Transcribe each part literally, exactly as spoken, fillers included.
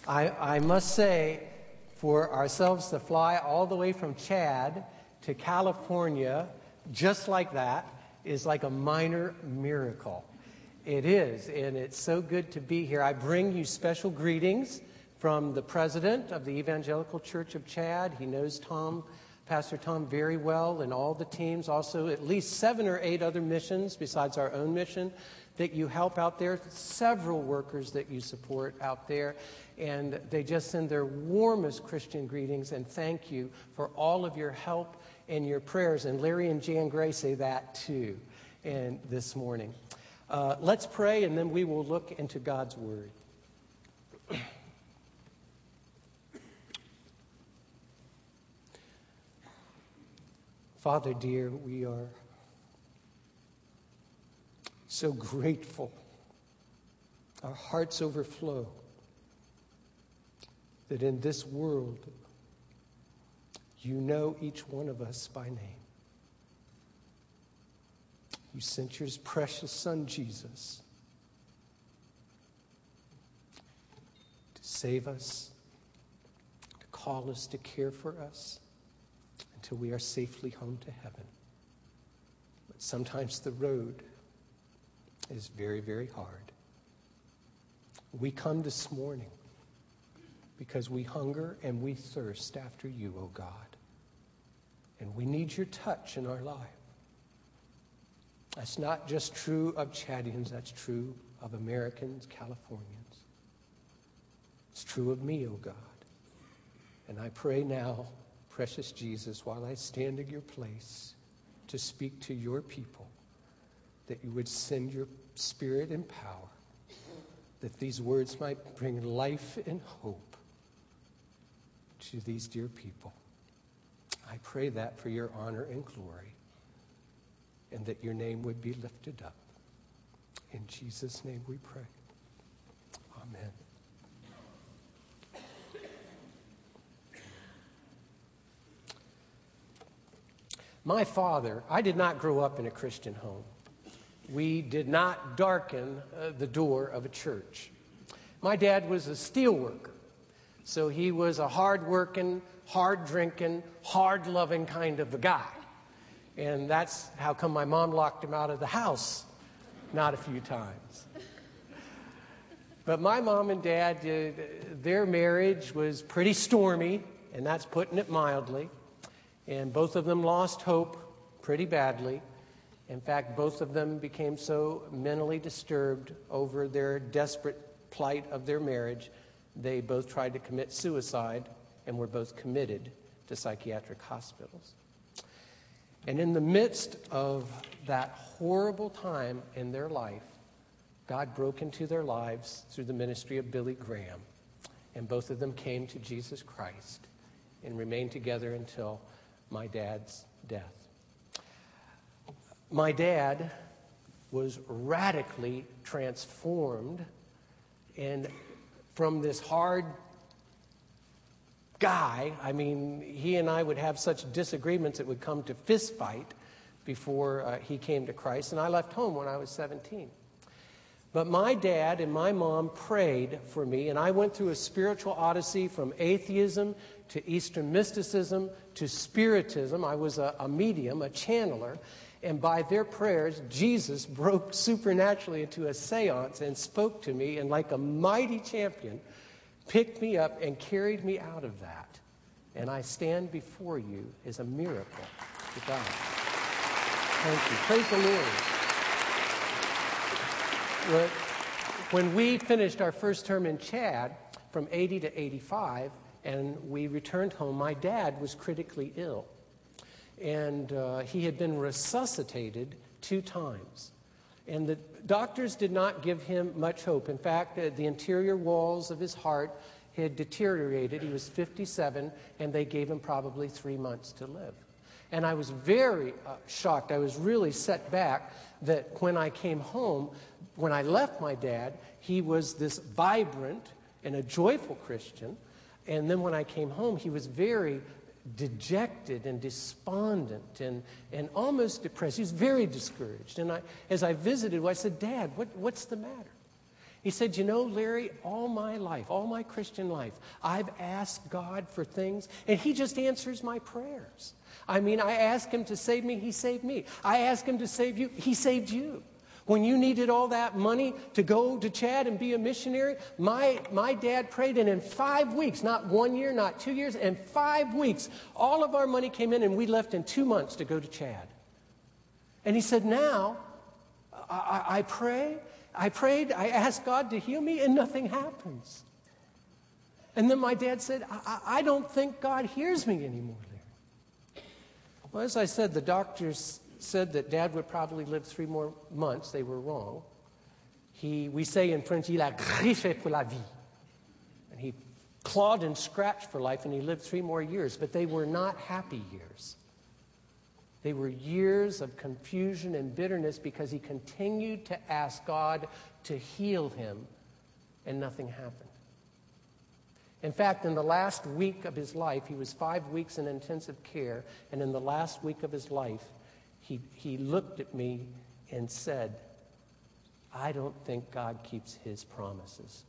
I, I must say, for ourselves to fly all the way from Chad to California, just like that, is like a minor miracle. It is, and it's so good to be here. I bring you special greetings from the president of the Evangelical Church of Chad. He knows Tom, Pastor Tom, very well, and all the teams. Also, at least seven or eight other missions besides our own mission that you help out there. Several workers that you support out there. And they just send their warmest Christian greetings and thank you for all of your help and your prayers. And Larry and Jan Gray say that too and this morning. Uh, let's pray, and then we will look into God's Word. Father dear, we are so grateful. Our hearts overflow that in this world, you know each one of us by name. You sent your precious Son, Jesus, to save us, to call us, to care for us, until we are safely home to heaven. But sometimes the road is very, very hard. We come this morning because we hunger and we thirst after you, O God. And we need your touch in our life. That's not just true of Chadians, that's true of Americans, Californians. It's true of me, O God. And I pray now, precious Jesus, while I stand in your place to speak to your people, that you would send your Spirit and power, that these words might bring life and hope to these dear people. I pray that for your honor and glory, and that your name would be lifted up. In Jesus' name we pray. Amen. My father, I did not grow up in a Christian home. We did not darken uh, the door of a church. My dad was a steel worker, so he was a hard-working, hard-drinking, hard-loving kind of a guy. And that's how come my mom locked him out of the house not a few times. But my mom and dad, uh, their marriage was pretty stormy, and that's putting it mildly. And both of them lost hope pretty badly. In fact, both of them became so mentally disturbed over their desperate plight of their marriage, they both tried to commit suicide and were both committed to psychiatric hospitals. And in the midst of that horrible time in their life, God broke into their lives through the ministry of Billy Graham. And both of them came to Jesus Christ and remained together until my dad's death. My dad was radically transformed, and from this hard guy, I mean, he and I would have such disagreements it would come to fist fight before uh, he came to Christ, and I left home when I was seventeen. But my dad and my mom prayed for me, and I went through a spiritual odyssey from atheism to Eastern mysticism to spiritism. I was a, a medium, a channeler, and by their prayers, Jesus broke supernaturally into a seance and spoke to me, and like a mighty champion, picked me up and carried me out of that. And I stand before you as a miracle to God. Thank you. Praise the Lord. When we finished our first term in Chad from eighty to eighty-five, and we returned home, my dad was critically ill. And uh, he had been resuscitated two times. And the doctors did not give him much hope. In fact, uh, the interior walls of his heart had deteriorated. He was fifty-seven, and they gave him probably three months to live. And I was very uh, shocked. I was really set back that when I came home, when I left my dad, he was this vibrant and a joyful Christian. And then when I came home, he was very dejected and despondent and, and almost depressed. He was very discouraged. And I, as I visited, I said, Dad, what, what's the matter? He said, you know, Larry, all my life, all my Christian life, I've asked God for things, and he just answers my prayers. I mean, I asked him to save me, he saved me. I asked him to save you, he saved you. When you needed all that money to go to Chad and be a missionary, my, my dad prayed, and in five weeks, not one year, not two years, in five weeks, all of our money came in, and we left in two months to go to Chad. And he said, now, I, I, I pray, I prayed, I asked God to heal me, and nothing happens. And then my dad said, I, I don't think God hears me anymore, Larry. Well, as I said, the doctors said that Dad would probably live three more months. They were wrong. He, we say in French, il a griffé pour la vie. And he clawed and scratched for life, and he lived three more years. But they were not happy years. They were years of confusion and bitterness because he continued to ask God to heal him, and nothing happened. In fact, in the last week of his life, he was five weeks in intensive care, and in the last week of his life, he, he looked at me and said, I don't think God keeps his promises.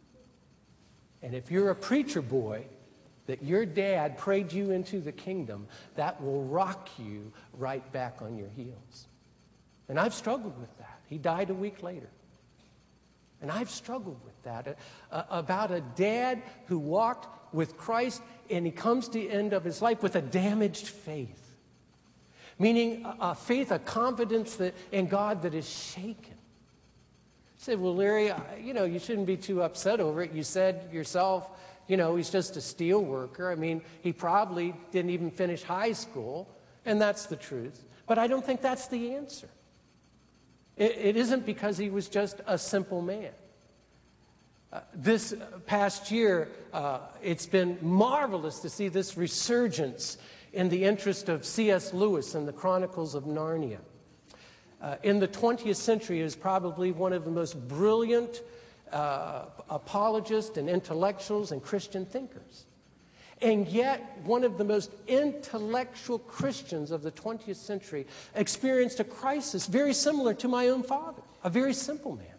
And if you're a preacher boy, that your dad prayed you into the kingdom, that will rock you right back on your heels. And I've struggled with that. He died a week later. And I've struggled with that, uh, about a dad who walked with Christ, and he comes to the end of his life with a damaged faith. Meaning a, a faith, a confidence that, in God that is shaken. You say, well, Larry, you know, you shouldn't be too upset over it. You said yourself, you know, he's just a steel worker. I mean, he probably didn't even finish high school, and that's the truth. But I don't think that's the answer. It, it isn't because he was just a simple man. Uh, this past year, uh, it's been marvelous to see this resurgence in the interest of C S Lewis and the Chronicles of Narnia. Uh, in the twentieth century, he was probably one of the most brilliant uh, apologists and intellectuals and Christian thinkers. And yet, one of the most intellectual Christians of the twentieth century experienced a crisis very similar to my own father, a very simple man.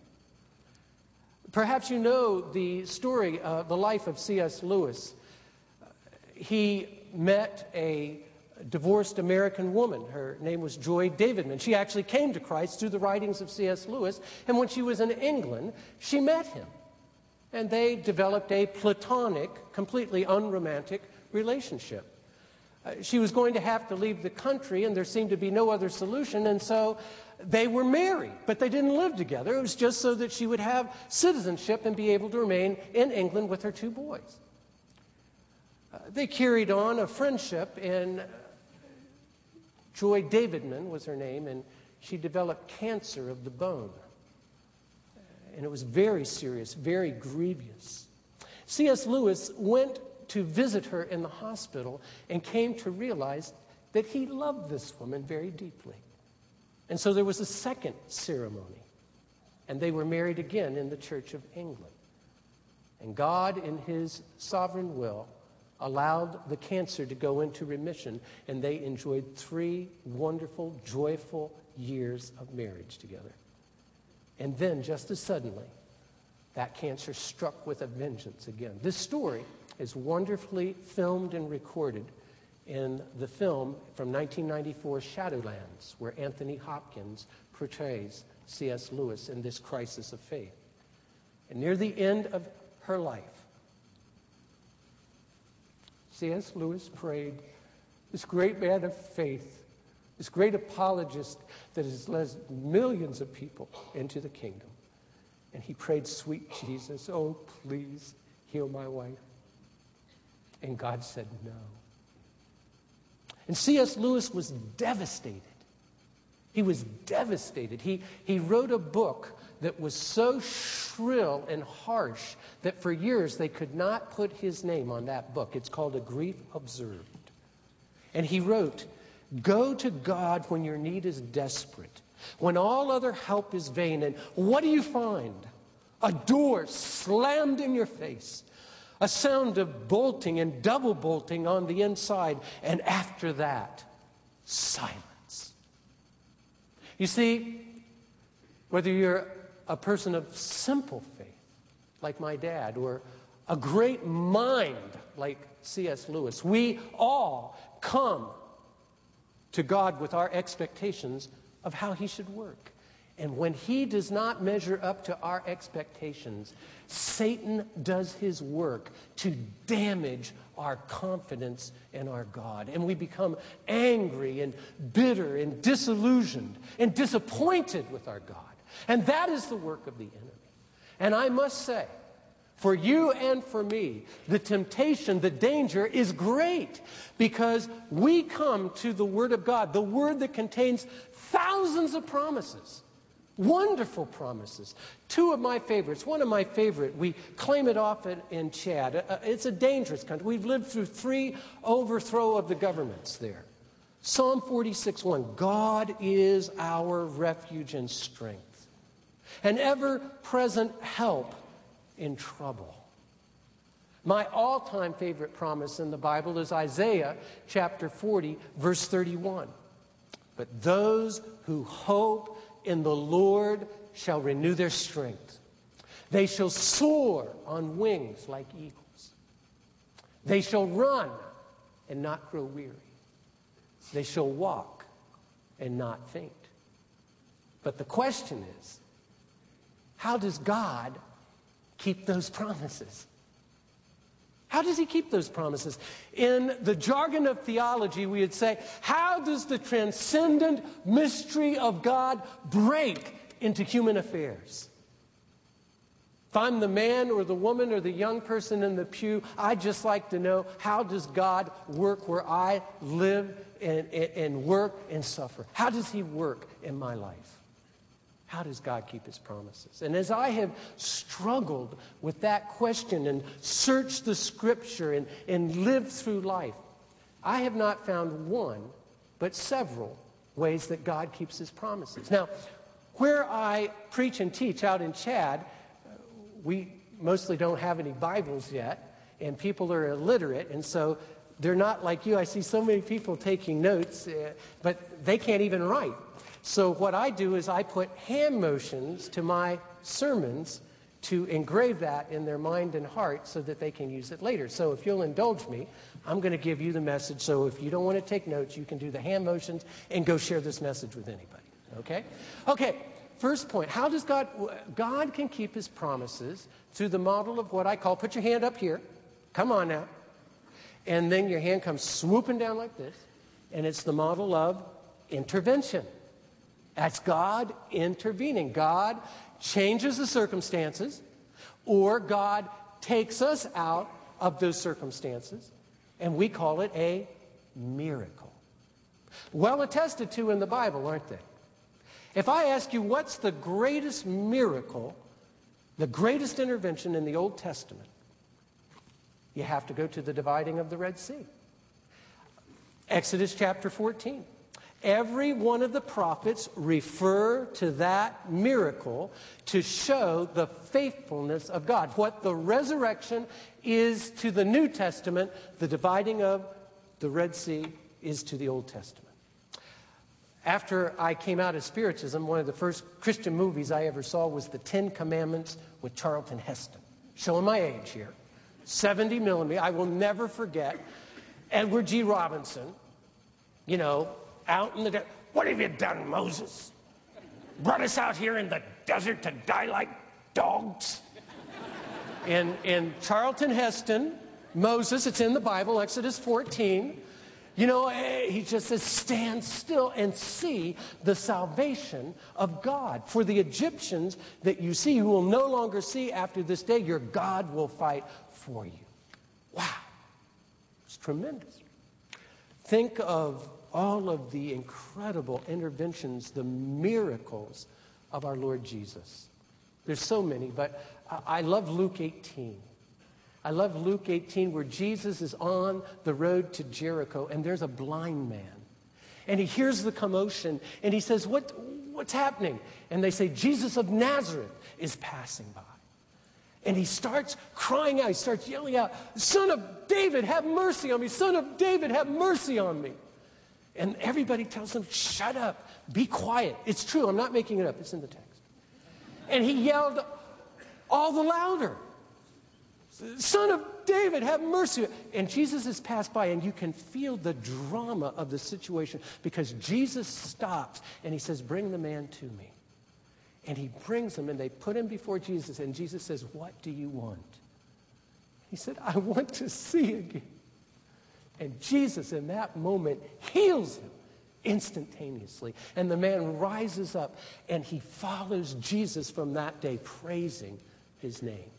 Perhaps you know the story, uh, the life of C S Lewis. He met a divorced American woman. Her name was Joy Davidman. She actually came to Christ through the writings of C S Lewis, and when she was in England, she met him. And they developed a platonic, completely unromantic relationship. Uh, she was going to have to leave the country, and there seemed to be no other solution, and so they were married, but they didn't live together. It was just so that she would have citizenship and be able to remain in England with her two boys. Uh, they carried on a friendship, and Joy Davidman was her name, and she developed cancer of the bone. And it was very serious, very grievous. C S Lewis went to visit her in the hospital and came to realize that he loved this woman very deeply. And so there was a second ceremony, and they were married again in the Church of England. And God, in his sovereign will, allowed the cancer to go into remission, and they enjoyed three wonderful, joyful years of marriage together. And then, just as suddenly, that cancer struck with a vengeance again. This story is wonderfully filmed and recorded in the film from nineteen ninety-four, Shadowlands, where Anthony Hopkins portrays C S Lewis in this crisis of faith. And near the end of her life, C S Lewis prayed, this great man of faith, this great apologist that has led millions of people into the kingdom. And he prayed, sweet Jesus, oh, please heal my wife. And God said no. And C S Lewis was devastated. He was devastated. He, he wrote a book that was so shrill and harsh that for years they could not put his name on that book. It's called A Grief Observed. And he wrote, go to God when your need is desperate, when all other help is vain. And what do you find? A door slammed in your face, a sound of bolting and double bolting on the inside, and after that, silence. You see, whether you're a person of simple faith, like my dad, or a great mind, like C S Lewis. We all come to God with our expectations of how he should work. And when he does not measure up to our expectations, Satan does his work to damage our confidence in our God. And we become angry and bitter and disillusioned and disappointed with our God. And that is the work of the enemy. And I must say, for you and for me, the temptation, the danger is great, because we come to the Word of God, the Word that contains thousands of promises, wonderful promises. Two of my favorites. One of my favorite, we claim it often in Chad. Uh, it's a dangerous country. We've lived through three overthrow of the governments there. Psalm forty-six one, God is our refuge and strength, an ever-present help in trouble. My all-time favorite promise in the Bible is Isaiah chapter forty, verse thirty-one. But those who hope in the Lord shall renew their strength. They shall soar on wings like eagles. They shall run and not grow weary. They shall walk and not faint. But the question is, how does God keep those promises? How does he keep those promises? In the jargon of theology, we would say, how does the transcendent mystery of God break into human affairs? If I'm the man or the woman or the young person in the pew, I'd just like to know, how does God work where I live and, and, and work and suffer? How does he work in my life? How does God keep his promises? And as I have struggled with that question and searched the Scripture and, and lived through life, I have not found one, but several ways that God keeps his promises. Now, where I preach and teach out in Chad, we mostly don't have any Bibles yet, and people are illiterate, and so they're not like you. I see so many people taking notes, uh, but they can't even write. So what I do is I put hand motions to my sermons to engrave that in their mind and heart so that they can use it later. So if you'll indulge me, I'm going to give you the message. So if you don't want to take notes, you can do the hand motions and go share this message with anybody. Okay? Okay, first point. How does God... God can keep his promises through the model of what I call... Put your hand up here. Come on now. And then your hand comes swooping down like this. And it's the model of intervention. That's God intervening. God changes the circumstances, or God takes us out of those circumstances, and we call it a miracle. Well attested to in the Bible, aren't they? If I ask you what's the greatest miracle, the greatest intervention in the Old Testament, you have to go to the dividing of the Red Sea. Exodus chapter fourteen. Every one of the prophets refer to that miracle to show the faithfulness of God. What the resurrection is to the New Testament, the dividing of the Red Sea is to the Old Testament. After I came out of Spiritism, one of the first Christian movies I ever saw was The Ten Commandments with Charlton Heston. Showing my age here. seventy millimeter. I will never forget Edward G. Robinson, you know, out in the desert. What have you done, Moses? Brought us out here in the desert to die like dogs? And, and Charlton Heston, Moses, it's in the Bible, Exodus fourteen, you know, he just says, stand still and see the salvation of God. For the Egyptians that you see, who will no longer see after this day, your God will fight for you. Wow. It's tremendous. Think of all of the incredible interventions, the miracles of our Lord Jesus. There's so many, but I love Luke eighteen. I love Luke eighteen, where Jesus is on the road to Jericho, and there's a blind man. And he hears the commotion, and he says, what, what's happening? And they say, Jesus of Nazareth is passing by. And he starts crying out. He starts yelling out, Son of David, have mercy on me. Son of David, have mercy on me. And everybody tells him, shut up, be quiet. It's true, I'm not making it up, it's in the text. And he yelled all the louder, "Son of David, have mercy." And Jesus has passed by, and you can feel the drama of the situation because Jesus stops and he says, "Bring the man to me." And he brings him, and they put him before Jesus, and Jesus says, "What do you want?" He said, "I want to see again." And Jesus, in that moment, heals him instantaneously. And the man rises up, and he follows Jesus from that day, praising his name.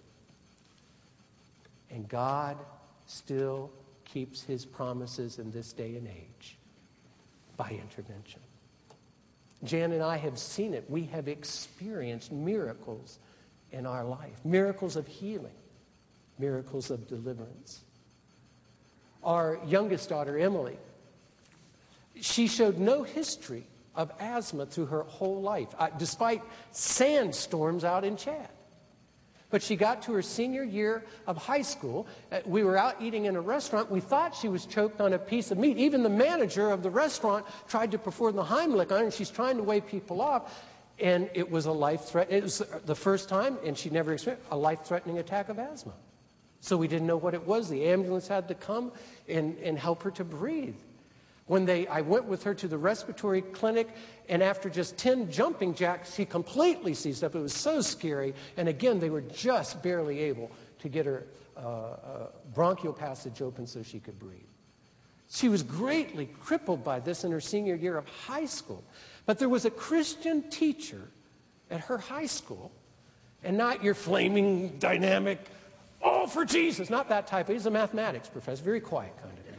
And God still keeps his promises in this day and age by intervention. Jan and I have seen it. We have experienced miracles in our life. Miracles of healing. Miracles of deliverance. Our youngest daughter, Emily, she showed no history of asthma through her whole life, uh, despite sandstorms out in Chad. But she got to her senior year of high school. Uh, we were out eating in a restaurant. We thought she was choked on a piece of meat. Even the manager of the restaurant tried to perform the Heimlich on her, and she's trying to wave people off. And it was a life threat. It was the first time, and she never experienced a life-threatening attack of asthma. So we didn't know what it was. The ambulance had to come and, and help her to breathe. When they, I went with her to the respiratory clinic, and after just ten jumping jacks, she completely seized up. It was so scary. And again, they were just barely able to get her uh, uh, bronchial passage open so she could breathe. She was greatly crippled by this in her senior year of high school. But there was a Christian teacher at her high school, and not your flaming, dynamic, "all for Jesus," not that type. He's a mathematics professor, very quiet kind of guy.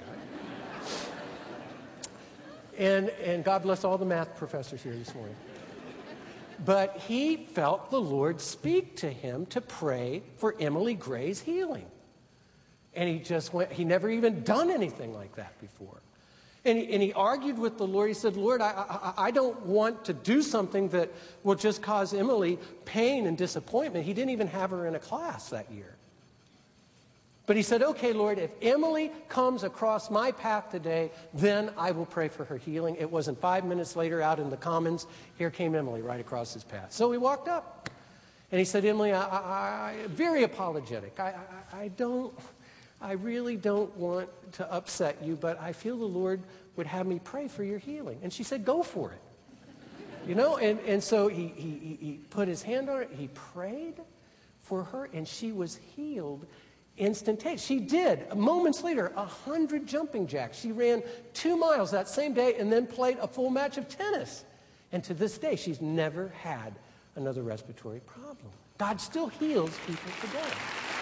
And, and God bless all the math professors here this morning. But he felt the Lord speak to him to pray for Emily Gray's healing. And he just went, he never even done anything like that before. And he, and he argued with the Lord. He said, "Lord, I, I, I don't want to do something that will just cause Emily pain and disappointment." He didn't even have her in a class that year. But he said, "Okay, Lord, if Emily comes across my path today, then I will pray for her healing." It wasn't five minutes later out in the Commons, here came Emily right across his path. So he walked up, and he said, "Emily, I, I, I very apologetic. I, I, I don't, I really don't want to upset you, but I feel the Lord would have me pray for your healing." And she said, "Go for it." You know, and, and so he, he, he put his hand on her, he prayed for her, and she was healed instantaneous. She did, moments later, a hundred jumping jacks. She ran two miles that same day and then played a full match of tennis. And to this day, she's never had another respiratory problem. God still heals people today.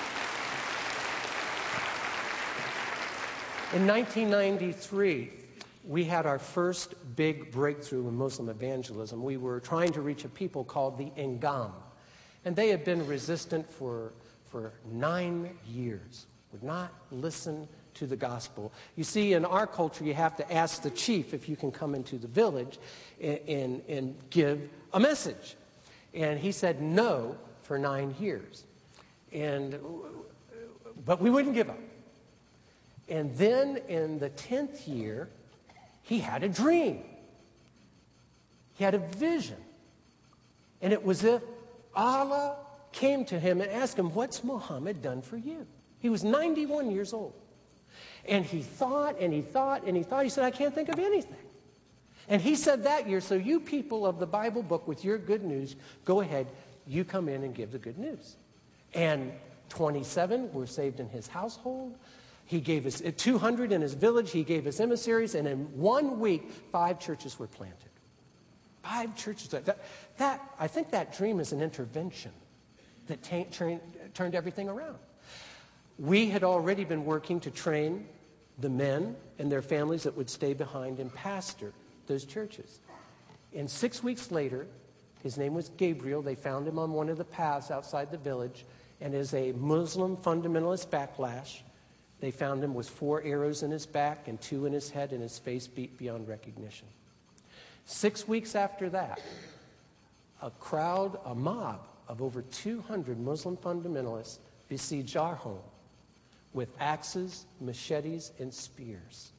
In nineteen ninety-three, we had our first big breakthrough in Muslim evangelism. We were trying to reach a people called the Ngam. And they had been resistant for for nine years, would not listen to the gospel. You see, in our culture, you have to ask the chief if you can come into the village and, and, and give a message. And he said no for nine years. And, but we wouldn't give up. And then in the tenth year, he had a dream. He had a vision. And it was if Allah came to him and asked him, "What's Muhammad done for you?" He was ninety-one years old. And he thought and he thought and he thought. He said, "I can't think of anything." And he said that year, "So you people of the Bible book with your good news, go ahead, you come in and give the good news." And twenty-seven were saved in his household. He gave us two hundred in his village. He gave us emissaries. And in one week, five churches were planted. Five churches. That, that I think that dream is an intervention that t- t- turned everything around. We had already been working to train the men and their families that would stay behind and pastor those churches. And six weeks later, his name was Gabriel. They found him on one of the paths outside the village. And as a Muslim fundamentalist backlash, they found him with four arrows in his back and two in his head, and his face beat beyond recognition. Six weeks after that, a crowd, a mob of over two hundred Muslim fundamentalists besieged our home with axes, machetes, and spears.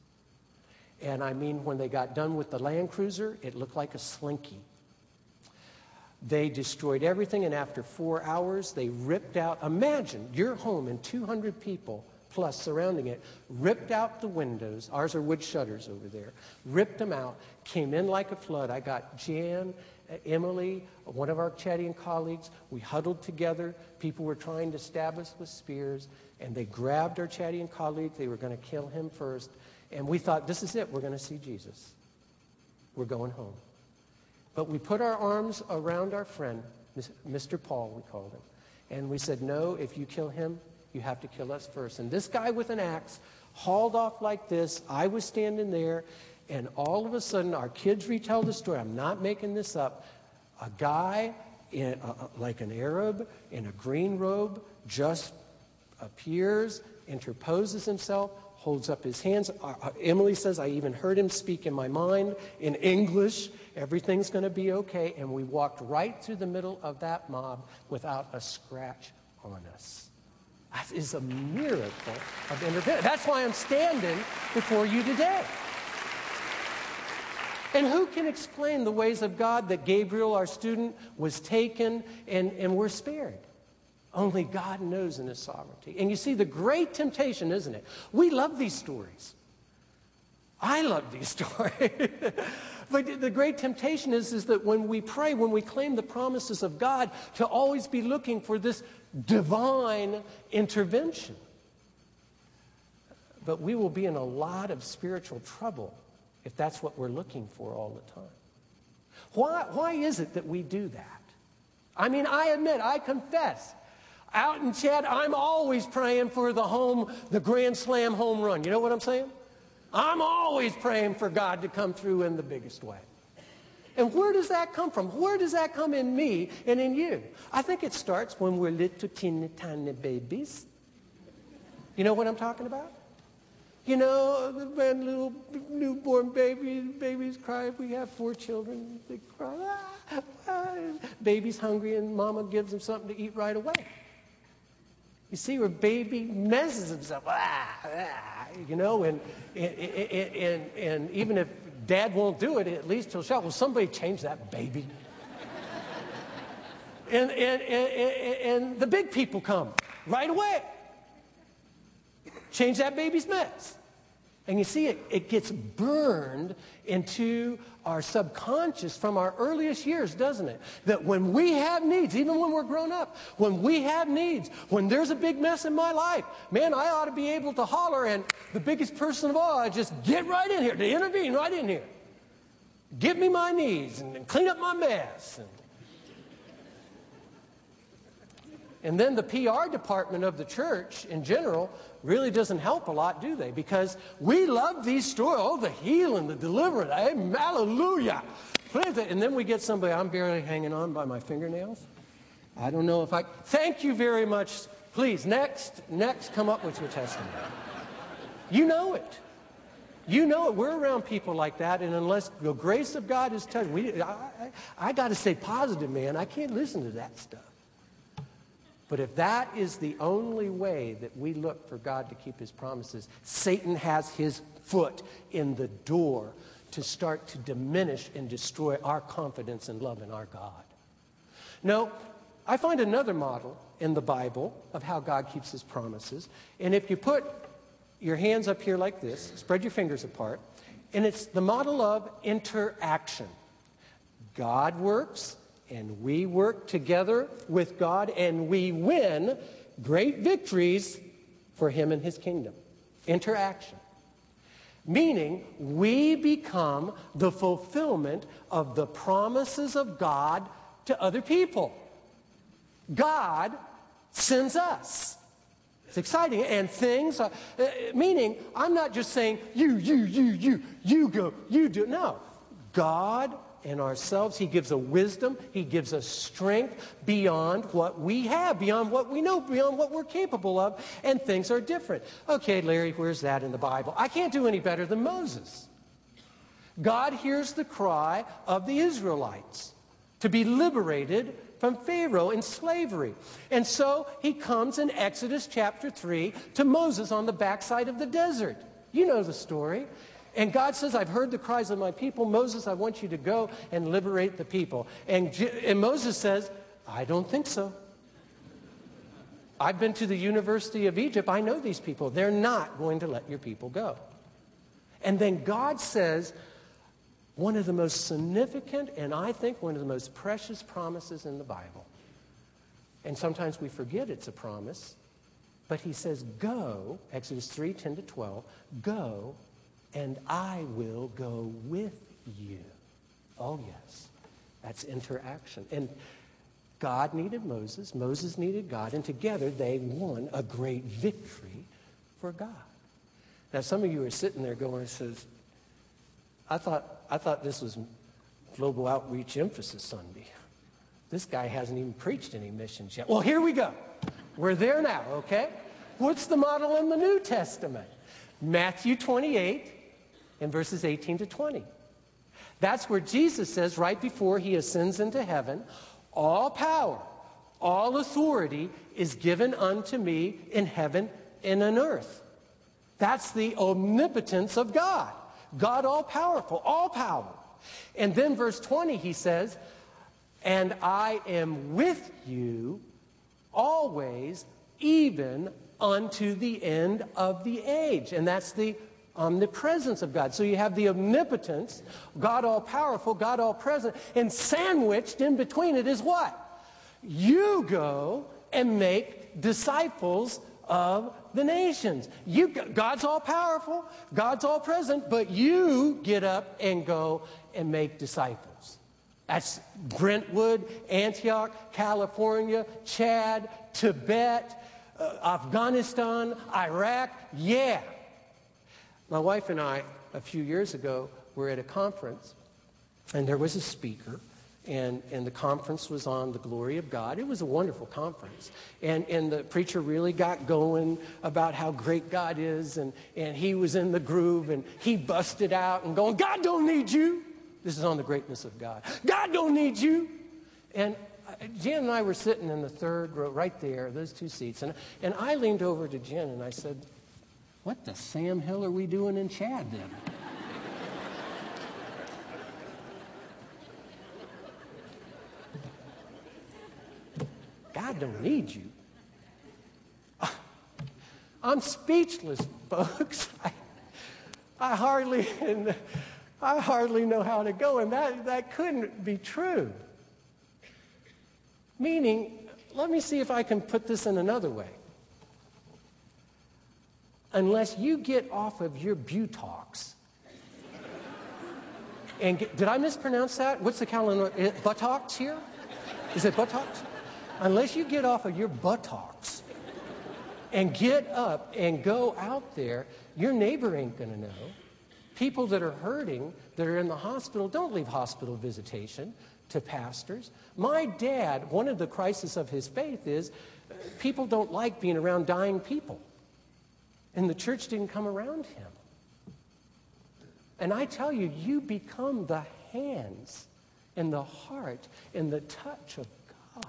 And I mean, when they got done with the Land Cruiser, it looked like a slinky. They destroyed everything, and after four hours, they ripped out, imagine your home and two hundred people plus surrounding it, ripped out the windows. Ours are wood shutters over there. Ripped them out, came in like a flood. I got Jan, Emily, one of our Chadian colleagues. We huddled together. People were trying to stab us with spears, and they grabbed our Chadian colleague. They were going to kill him first, and we thought, this is it. We're going to see Jesus. We're going home. But we put our arms around our friend, Mister Paul, we called him, and we said, no, if you kill him, you have to kill us first. And this guy with an axe hauled off like this. I was standing there, and all of a sudden, our kids retell the story. I'm not making this up. A guy, in, uh, like an Arab, in a green robe, just appears, interposes himself, holds up his hands. Uh, uh, Emily says, I even heard him speak in my mind in English. Everything's going to be okay. And we walked right through the middle of that mob without a scratch on us. That is a miracle of intervention. That's why I'm standing before you today. And who can explain the ways of God that Gabriel, our student, was taken and, and we're spared? Only God knows in his sovereignty. And you see, the great temptation, isn't it? We love these stories. I love these stories. But the great temptation is, is that when we pray, when we claim the promises of God, to always be looking for this divine intervention. But we will be in a lot of spiritual trouble if that's what we're looking for all the time. Why, why is it that we do that? I mean, I admit, I confess, out in Chad, I'm always praying for the home, the grand slam home run. You know what I'm saying? I'm always praying for God to come through in the biggest way. And where does that come from? Where does that come in me and in you? I think it starts when we're little teeny tiny babies. You know what I'm talking about? You know, the brand little newborn baby, babies cry. If we have four children, they cry. Ah, ah. Baby's hungry and mama gives them something to eat right away. You see where baby messes himself, ah, ah, you know, and, and, and, and even if dad won't do it, at least he'll shout, well, somebody change that baby. and, and, and, and the big people come right away. Change that baby's mess. And you see, it, it gets burned into our subconscious from our earliest years, doesn't it? That when we have needs, even when we're grown up, when we have needs, when there's a big mess in my life, man, I ought to be able to holler, and the biggest person of all, I just get right in here, to intervene right in here. Give me my needs and, and clean up my mess. And, and then the P R department of the church in general really doesn't help a lot, do they? Because we love these stories. Oh, the healing, the deliverance. Amen, hallelujah. And then we get somebody, I'm barely hanging on by my fingernails. I don't know if I... Thank you very much. Please, next, next, come up with your testimony. You know it. You know it. We're around people like that, and unless the grace of God is touched, we, I, I, I got to stay positive, man. I can't listen to that stuff. But if that is the only way that we look for God to keep his promises, Satan has his foot in the door to start to diminish and destroy our confidence and love in our God. No, I find another model in the Bible of how God keeps his promises. And if you put your hands up here like this, spread your fingers apart, and it's the model of interaction. God works, and we work together with God, and we win great victories for him and his kingdom. Interaction. Meaning, we become the fulfillment of the promises of God to other people. God sends us. It's exciting. And things, are, uh, meaning, I'm not just saying, you, you, you, you, you go, you do. No. God and ourselves, he gives a wisdom, he gives us strength beyond what we have, beyond what we know, beyond what we're capable of, and things are different. Okay, Larry, where's that in the Bible? I can't do any better than Moses. God hears the cry of the Israelites to be liberated from Pharaoh in slavery. And so he comes in Exodus chapter three to Moses on the backside of the desert. You know the story. And God says, I've heard the cries of my people. Moses, I want you to go and liberate the people. And, and Moses says, I don't think so. I've been to the University of Egypt. I know these people. They're not going to let your people go. And then God says, one of the most significant and I think one of the most precious promises in the Bible. And sometimes we forget it's a promise. But he says, go, Exodus three, ten to twelve, go, and I will go with you. Oh, yes. That's interaction. And God needed Moses. Moses needed God. And together they won a great victory for God. Now, some of you are sitting there going, says, I thought, I thought this was Global Outreach Emphasis Sunday. This guy hasn't even preached any missions yet. Well, here we go. We're there now, okay? What's the model in the New Testament? Matthew twenty-eight and verses eighteen to twenty. That's where Jesus says right before he ascends into heaven, all power, all authority is given unto me in heaven and on earth. That's the omnipotence of God. God all-powerful, all power. And then verse twenty, he says, and I am with you always, even unto the end of the age. And that's the omnipresence of God. So you have the omnipotence, God all-powerful, God all-present, and sandwiched in between it is what? You go and make disciples of the nations. You, God's all-powerful, God's all-present, but you get up and go and make disciples. That's Brentwood, Antioch, California, Chad, Tibet, uh, Afghanistan, Iraq. Yeah. My wife and I, a few years ago, were at a conference, and there was a speaker, and, and the conference was on the glory of God. It was a wonderful conference. And, and the preacher really got going about how great God is, and, and he was in the groove, and he busted out and going, God don't need you. This is on the greatness of God. God don't need you. And Jen and I were sitting in the third row right there, those two seats. And, and I leaned over to Jen and I said, what the Sam Hill are we doing in Chad then? God don't need you. I'm speechless, folks. I, I hardly... I hardly know how to go, and that, that couldn't be true. Meaning, let me see if I can put this in another way. Unless you get off of your buttocks, and get, did I mispronounce that? What's the calendar? Buttocks here? Is it buttocks? Unless you get off of your buttocks and get up and go out there, your neighbor ain't going to know. People that are hurting, that are in the hospital, don't leave hospital visitation to pastors. My dad, one of the crises of his faith is uh, people don't like being around dying people. And the church didn't come around him. And I tell you, you become the hands and the heart and the touch of God.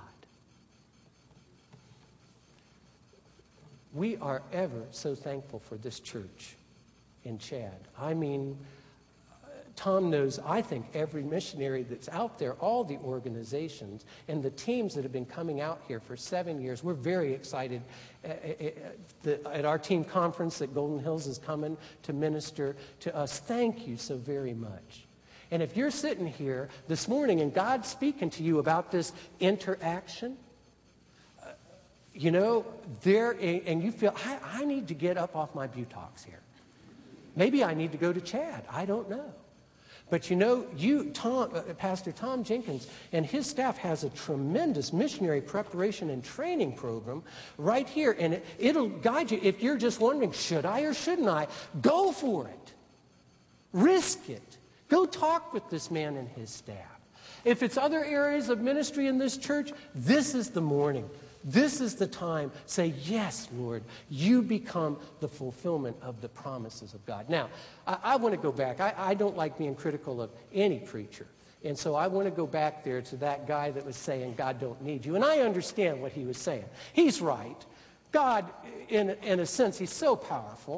We are ever so thankful for this church in Chad. I mean, Tom knows, I think, every missionary that's out there, all the organizations, and the teams that have been coming out here for seven years. We're very excited at our team conference that Golden Hills is coming to minister to us. Thank you so very much. And if you're sitting here this morning and God's speaking to you about this interaction, you know, there, and you feel, I, I need to get up off my buttocks here. Maybe I need to go to Chad. I don't know. But you know, you, Tom, uh, Pastor Tom Jenkins and his staff has a tremendous missionary preparation and training program right here. And it, it'll guide you. If you're just wondering, should I or shouldn't I? Go for it. Risk it. Go talk with this man and his staff. If it's other areas of ministry in this church, this is the morning. This is the time. Say, yes, Lord, you become the fulfillment of the promises of God. Now, I, I want to go back. I, I don't like being critical of any preacher. And so I want to go back there to that guy that was saying, God don't need you. And I understand what he was saying. He's right. God, in, in a sense, he's so powerful.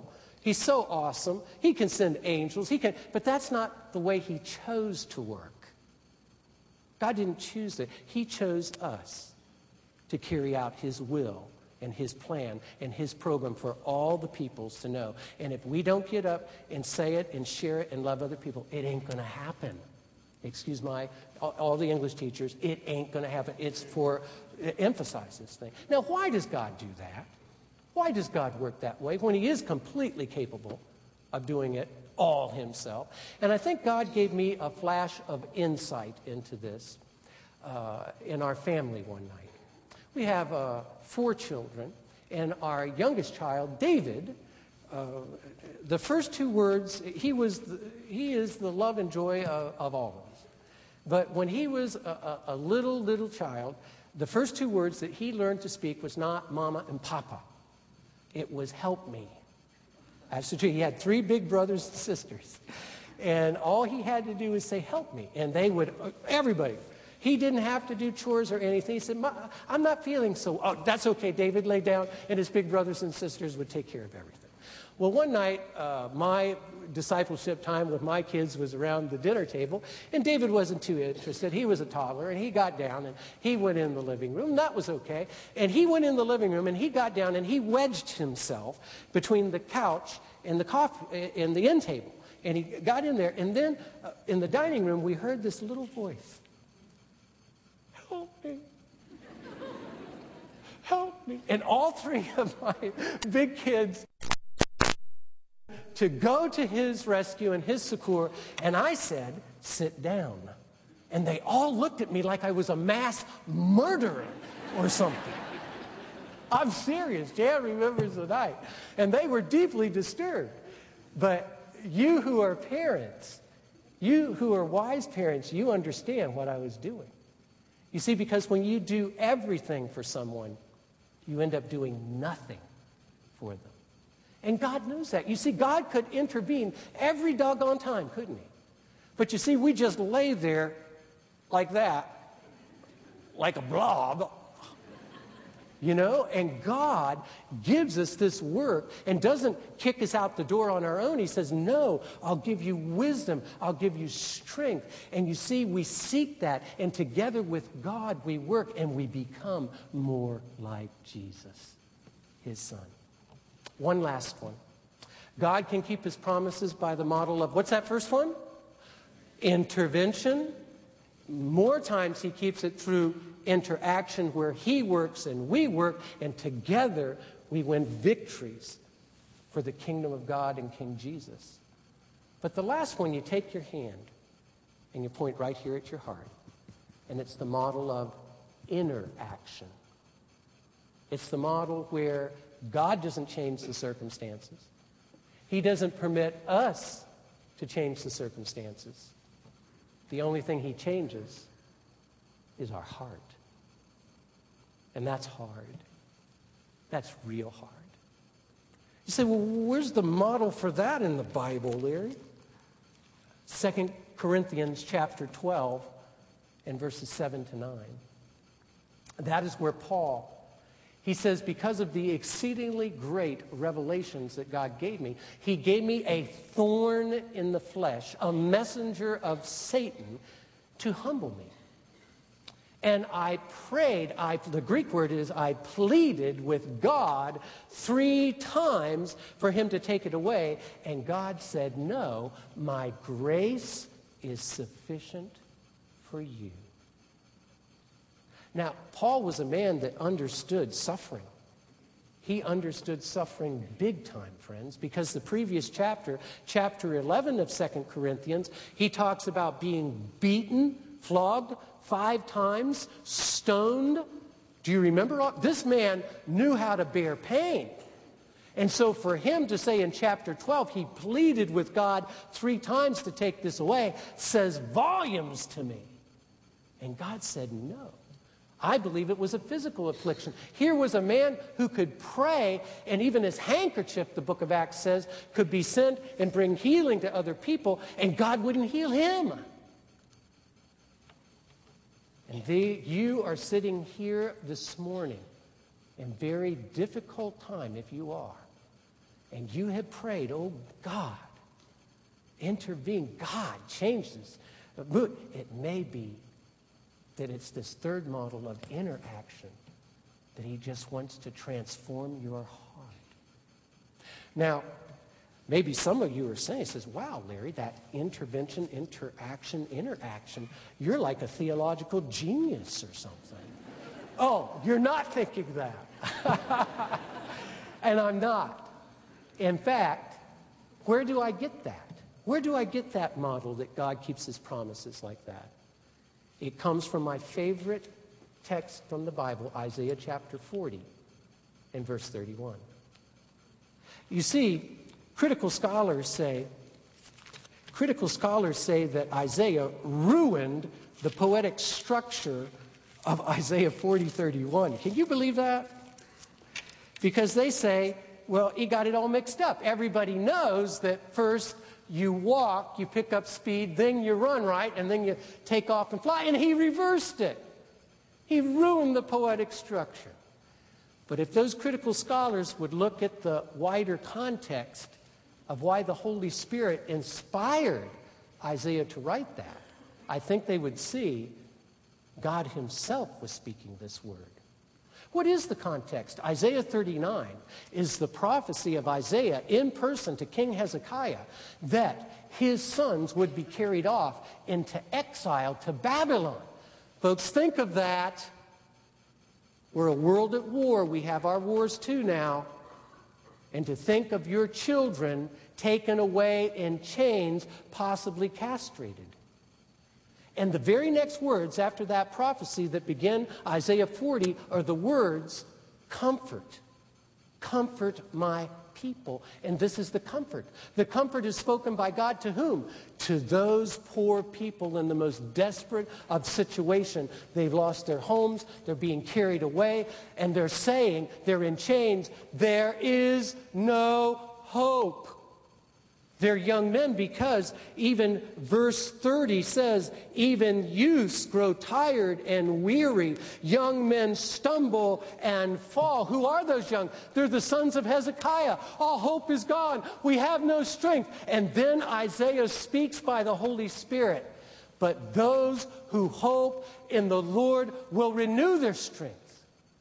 He's so awesome. He can send angels. He can, but that's not the way he chose to work. God didn't choose it. He chose us to carry out his will and his plan and his program for all the peoples to know. And if we don't get up and say it and share it and love other people, it ain't going to happen. Excuse my, all, all the English teachers, it ain't going to happen. It's for, emphasize this thing. Now, why does God do that? Why does God work that way when he is completely capable of doing it all himself? And I think God gave me a flash of insight into this uh, in our family one night. We have uh, four children, and our youngest child, David, uh, the first two words, he was the, he is the love and joy of, of all of us. But when he was a, a, a little, little child, the first two words that he learned to speak was not mama and papa. It was help me. That's the truth. He had three big brothers and sisters. And all he had to do was say, help me. And they would, everybody. He didn't have to do chores or anything. He said, I'm not feeling so, oh, that's okay, David, lay down. And his big brothers and sisters would take care of everything. Well, one night, uh, my discipleship time with my kids was around the dinner table, and David wasn't too interested. He was a toddler, and he got down, and he went in the living room. That was okay. And he went in the living room, and he got down, and he wedged himself between the couch and the coffee, and the end table. And he got in there, and then uh, in the dining room, we heard this little voice. Help me. Help me. And all three of my big kids to go to his rescue and his succor, and I said, sit down. And they all looked at me like I was a mass murderer or something. I'm serious. Jan remembers the night. And they were deeply disturbed. But you who are parents, you who are wise parents, you understand what I was doing. You see, because when you do everything for someone, you end up doing nothing for them. And God knows that. You see, God could intervene every doggone time, couldn't he? But you see, we just lay there like that, like a blob, you know? And God gives us this work and doesn't kick us out the door on our own. He says, no, I'll give you wisdom. I'll give you strength. And you see, we seek that. And together with God, we work and we become more like Jesus, his son. One last one. God can keep his promises by the model of, what's that first one? Intervention. More times he keeps it through interaction where he works and we work, and together we win victories for the kingdom of God and King Jesus. But the last one, you take your hand and you point right here at your heart, and it's the model of inner action. It's the model where God doesn't change the circumstances. He doesn't permit us to change the circumstances. The only thing he changes is our heart. And that's hard. That's real hard. You say, well, where's the model for that in the Bible, Larry? Second Corinthians chapter twelve and verses seven to nine. That is where Paul, he says, because of the exceedingly great revelations that God gave me, he gave me a thorn in the flesh, a messenger of Satan to humble me. And I prayed, I, the Greek word is, I pleaded with God three times for him to take it away. And God said, no, my grace is sufficient for you. Now, Paul was a man that understood suffering. He understood suffering big time, friends, because the previous chapter, chapter eleven of Second Corinthians, he talks about being beaten, flogged five times, stoned. Do you remember? This man knew how to bear pain. And so for him to say in chapter twelve, he pleaded with God three times to take this away, says volumes to me. And God said no. I believe it was a physical affliction. Here was a man who could pray, and even his handkerchief, the book of Acts says, could be sent and bring healing to other people, and God wouldn't heal him. And they, you are sitting here this morning in very difficult time, if you are. and you have prayed, oh God, intervene, God, change this. It may be that it's this third model of interaction that he just wants to transform your heart. Now, maybe some of you are saying, says, wow, Larry, that intervention, interaction, interaction, you're like a theological genius or something. Oh, you're not thinking that. And I'm not. In fact, where do I get that? Where do I get that model that God keeps his promises like that? It comes from my favorite text from the Bible, Isaiah chapter forty and verse thirty-one. You see, critical scholars say, critical scholars say that Isaiah ruined the poetic structure of Isaiah forty thirty-one. Can you believe that? Because they say, well, he got it all mixed up. Everybody knows that first you walk, you pick up speed, then you run, right? And then you take off and fly. And he reversed it. He ruined the poetic structure. But if those critical scholars would look at the wider context of why the Holy Spirit inspired Isaiah to write that, I think they would see God himself was speaking this word. What is the context? Isaiah thirty-nine is the prophecy of Isaiah in person to King Hezekiah that his sons would be carried off into exile to Babylon. Folks, think of that. We're a world at war. We have our wars too now. And to think of your children taken away in chains, possibly castrated. And the very next words after that prophecy that begin Isaiah forty are the words, comfort. Comfort my people. And this is the comfort. The comfort is spoken by God to whom? To those poor people in the most desperate of situation. They've lost their homes. They're being carried away. And they're saying, they're in chains, there is no hope. They're young men because even verse thirty says, even youths grow tired and weary. Young men stumble and fall. Who are those young? They're the sons of Hezekiah. All hope is gone. We have no strength. And then Isaiah speaks by the Holy Spirit. But those who hope in the Lord will renew their strength.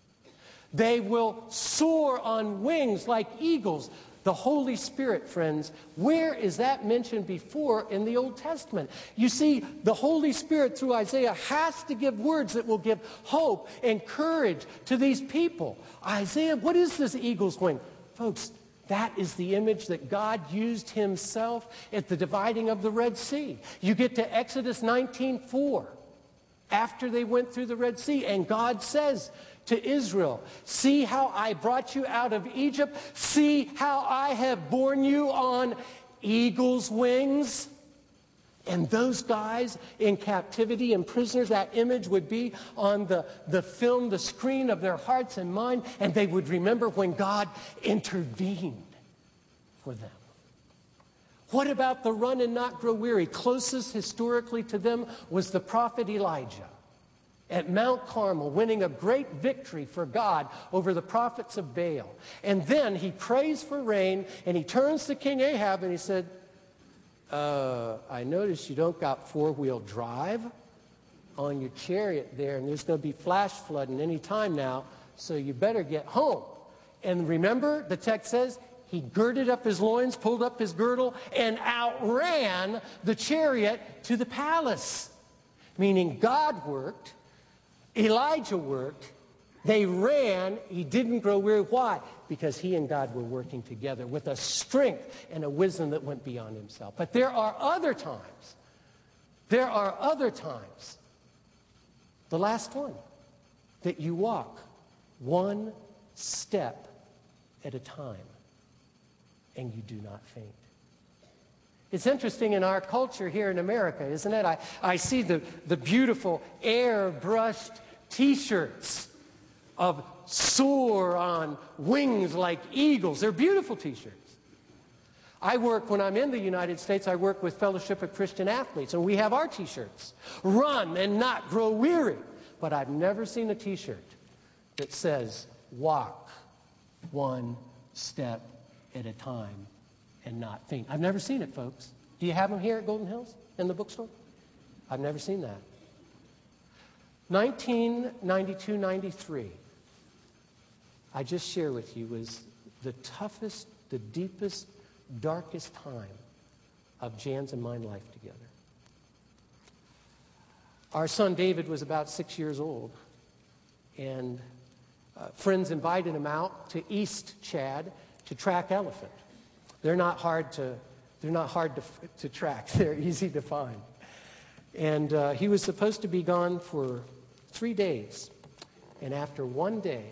They will soar on wings like eagles. The Holy Spirit, friends, where is that mentioned before in the Old Testament? You see, the Holy Spirit through Isaiah has to give words that will give hope and courage to these people. Isaiah, what is this eagle's wing? Folks, that is the image that God used himself at the dividing of the Red Sea. You get to Exodus nineteen four, after they went through the Red Sea, and God says to Israel, see how I brought you out of Egypt. See how I have borne you on eagle's wings. And those guys in captivity and prisoners, that image would be on the, the film, the screen of their hearts and mind, and they would remember when God intervened for them. What about the run and not grow weary? Closest historically to them was the prophet Elijah at Mount Carmel, winning a great victory for God over the prophets of Baal. And then he prays for rain, and he turns to King Ahab and he said, uh, I notice you don't got four-wheel drive on your chariot there, and there's going to be flash flooding any time now, so you better get home. And remember, the text says, he girded up his loins, pulled up his girdle, and outran the chariot to the palace. Meaning God worked, Elijah worked, they ran, he didn't grow weary. Why? Because he and God were working together with a strength and a wisdom that went beyond himself. But there are other times, there are other times, the last one, that you walk one step at a time and you do not faint. It's interesting in our culture here in America, isn't it? I, I see the, the beautiful airbrushed T-shirts of soar on wings like eagles. They're beautiful T-shirts. I work, when I'm in the United States, I work with Fellowship of Christian Athletes, and we have our T-shirts. Run and not grow weary. But I've never seen a T-shirt that says, walk one step at a time and not faint. I've never seen it, folks. Do you have them here at Golden Hills in the bookstore? I've never seen that. nineteen ninety-two ninety-three, I just share with you, was the toughest, the deepest, darkest time of Jan's and mine life together. Our son David was about six years old, and uh, friends invited him out to East Chad to track elephant. They're not hard to, they're not hard to, to track. They're easy to find. And uh, he was supposed to be gone for three days. And after one day,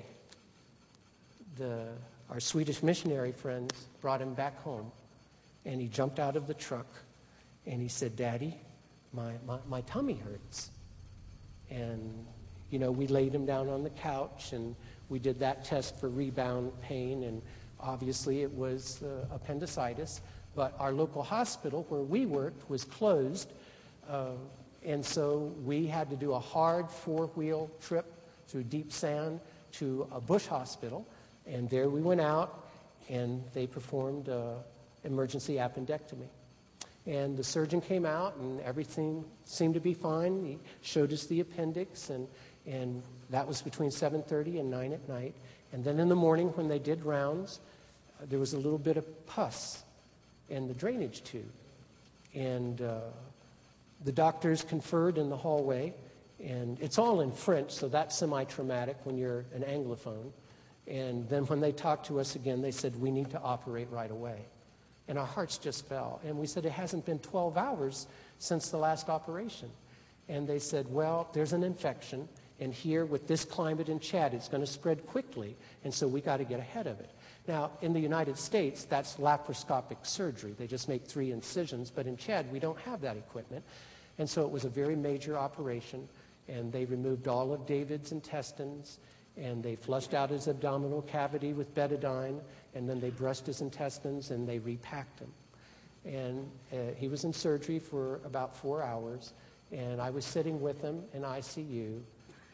the, our Swedish missionary friends brought him back home. And he jumped out of the truck and he said, "Daddy, my, my, my tummy hurts." And, you know, we laid him down on the couch and we did that test for rebound pain. And obviously it was uh, appendicitis. But our local hospital where we worked was closed. Uh, and so we had to do a hard four-wheel trip through deep sand to a bush hospital. And there we went out and they performed uh, emergency appendectomy. And the surgeon came out and everything seemed to be fine. He showed us the appendix, and, and that was between seven thirty and nine at night. And then in the morning when they did rounds, uh, there was a little bit of pus in the drainage tube. And uh, the doctors conferred in the hallway, and it's all in French, so that's semi-traumatic when you're an Anglophone. And then when they talked to us again, they said, "We need to operate right away." And our hearts just fell. And we said, "It hasn't been twelve hours since the last operation." And they said, "Well, there's an infection, and here with this climate in Chad, it's going to spread quickly, and so we got to get ahead of it." Now, in the United States, that's laparoscopic surgery. They just make three incisions, but in Chad, we don't have that equipment. And so it was a very major operation, and they removed all of David's intestines, and they flushed out his abdominal cavity with betadine, and then they brushed his intestines and they repacked him. And uh, he was in surgery for about four hours, and I was sitting with him in I C U,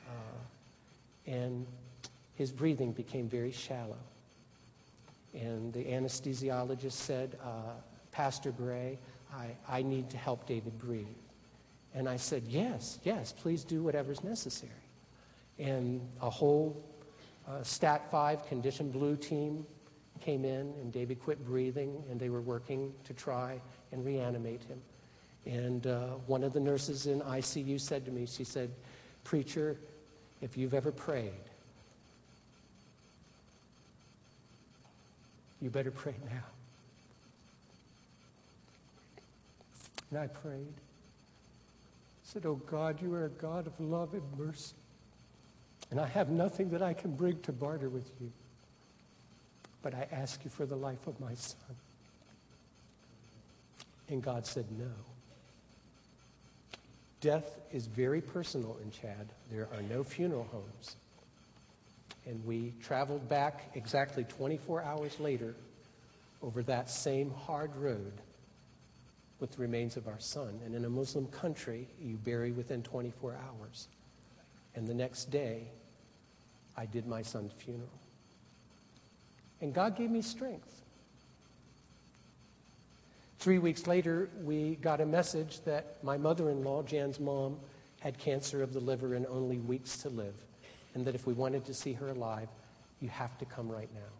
uh, and his breathing became very shallow. And the anesthesiologist said, uh, "Pastor Gray, I, I need to help David breathe." And I said, "Yes, yes, please do whatever's necessary." And a whole uh, Stat five Condition Blue team came in, and David quit breathing, and they were working to try and reanimate him. And uh, one of the nurses in I C U said to me, she said, "Preacher, if you've ever prayed, you better pray now." And I prayed. I said, "Oh God, you are a God of love and mercy. And I have nothing that I can bring to barter with you. But I ask you for the life of my son." And God said no. Death is very personal in Chad. There are no funeral homes. And we traveled back exactly twenty-four hours later over that same hard road with the remains of our son. And in a Muslim country, you bury within twenty-four hours. And the next day, I did my son's funeral. And God gave me strength. Three weeks later, we got a message that my mother-in-law, Jan's mom, had cancer of the liver and only weeks to live. And that if we wanted to see her alive, you have to come right now.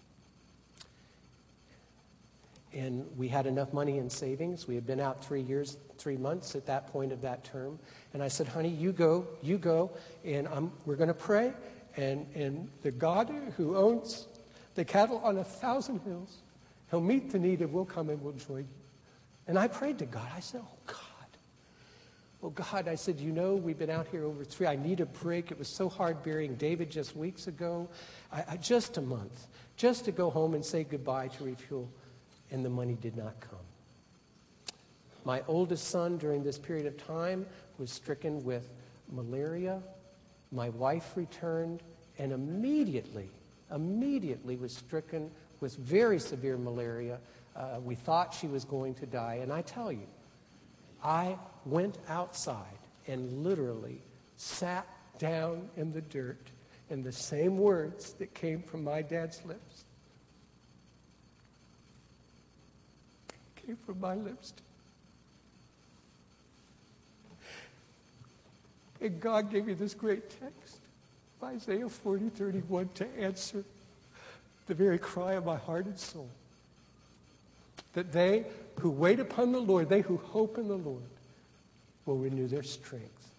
And we had enough money in savings. We had been out three years, three months at that point of that term. And I said, "Honey, you go, you go, and I'm, we're going to pray. And, and the God who owns the cattle on a thousand hills, he'll meet the need and we'll come and we'll join you." And I prayed to God. I said, "Oh, God. Oh, God," I said, "you know, we've been out here over three. I need a break. It was so hard burying David just weeks ago. I, I, just a month, just to go home and say goodbye to refuel." And the money did not come. My oldest son during this period of time was stricken with malaria. My wife returned and immediately, immediately was stricken with very severe malaria. Uh, we thought she was going to die. And I tell you, I went outside and literally sat down in the dirt in the same words that came from my dad's lips. came from my lips. And God gave me this great text, Isaiah forty, thirty-one, to answer the very cry of my heart and soul. That they who wait upon the Lord, they who hope in the Lord, will renew their strength.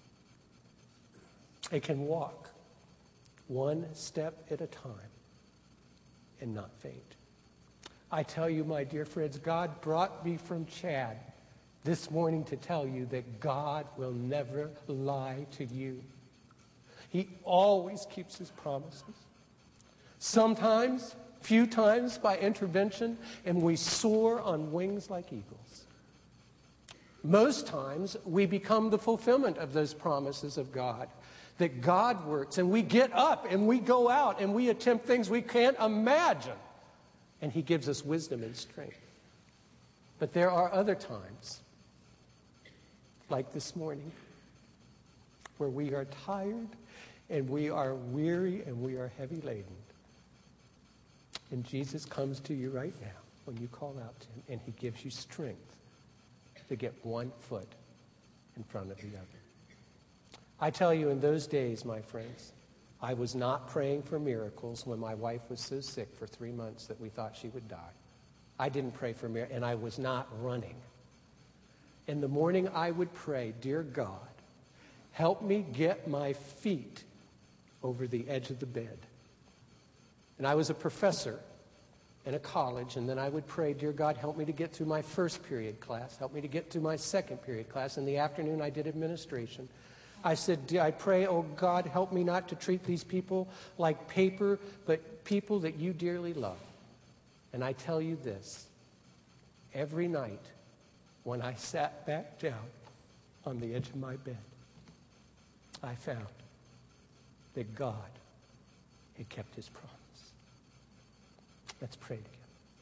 They can walk one step at a time and not faint. I tell you, my dear friends, God brought me from Chad this morning to tell you that God will never lie to you. He always keeps his promises. Sometimes, few times by intervention, and we soar on wings like eagles. Most times, we become the fulfillment of those promises of God, that God works, and we get up, and we go out, and we attempt things we can't imagine, and he gives us wisdom and strength. But there are other times, like this morning, where we are tired, and we are weary, and we are heavy laden. And Jesus comes to you right now when you call out to him, and he gives you strength to get one foot in front of the other. I tell you, in those days, my friends, I was not praying for miracles when my wife was so sick for three months that we thought she would die. I didn't pray for miracles, and I was not running. In the morning, I would pray, dear God, help me get my feet over the edge of the bed. And I was a professor in a college, and then I would pray, dear God, help me to get through my first period class. Help me to get through my second period class. In the afternoon, I did administration. I said, I pray, oh God, help me not to treat these people like paper, but people that you dearly love. And I tell you this, every night when I sat back down on the edge of my bed, I found that God had kept his promise. Let's pray together.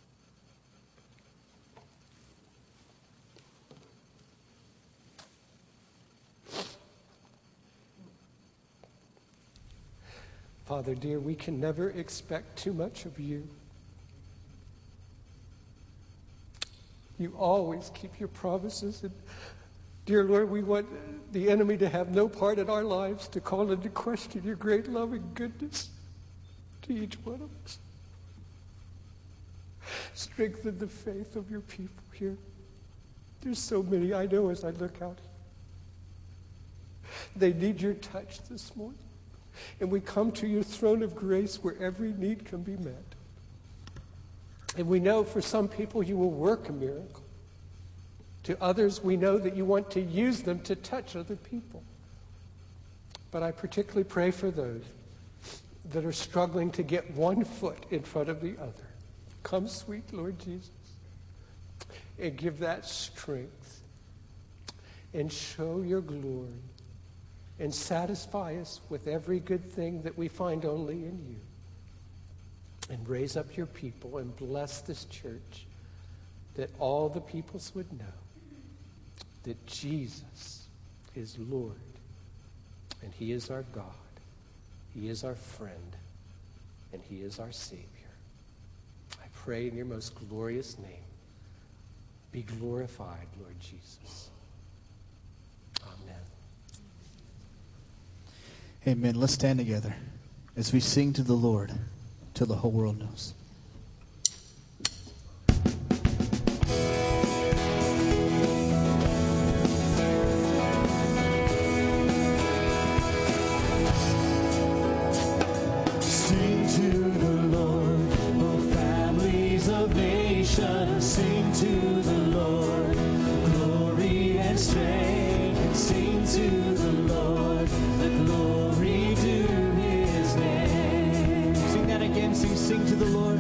Father dear, we can never expect too much of you. You always keep your promises. And dear Lord, we want the enemy to have no part in our lives, to call into question your great love and goodness to each one of us. Strengthen the faith of your people here. There's so many I know as I look out. They need your touch this morning. And we come to your throne of grace where every need can be met. And we know for some people you will work a miracle. To others, we know that you want to use them to touch other people. But I particularly pray for those that are struggling to get one foot in front of the other. Come, sweet Lord Jesus, and give that strength and show your glory and satisfy us with every good thing that we find only in you. And raise up your people and bless this church, that all the peoples would know that Jesus is Lord, and he is our God, he is our friend, and he is our Savior. I pray in your most glorious name, be glorified, Lord Jesus. Amen. Amen. Let's stand together as we sing to the Lord till the whole world knows. Sing to the Lord, O families of nations. Sing to the Lord, glory and strength. Sing to the Lord, the glory due his name. Sing that again. Sing, sing to the Lord.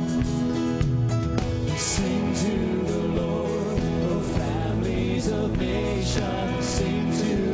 Sing to the Lord, O families of nations. Sing to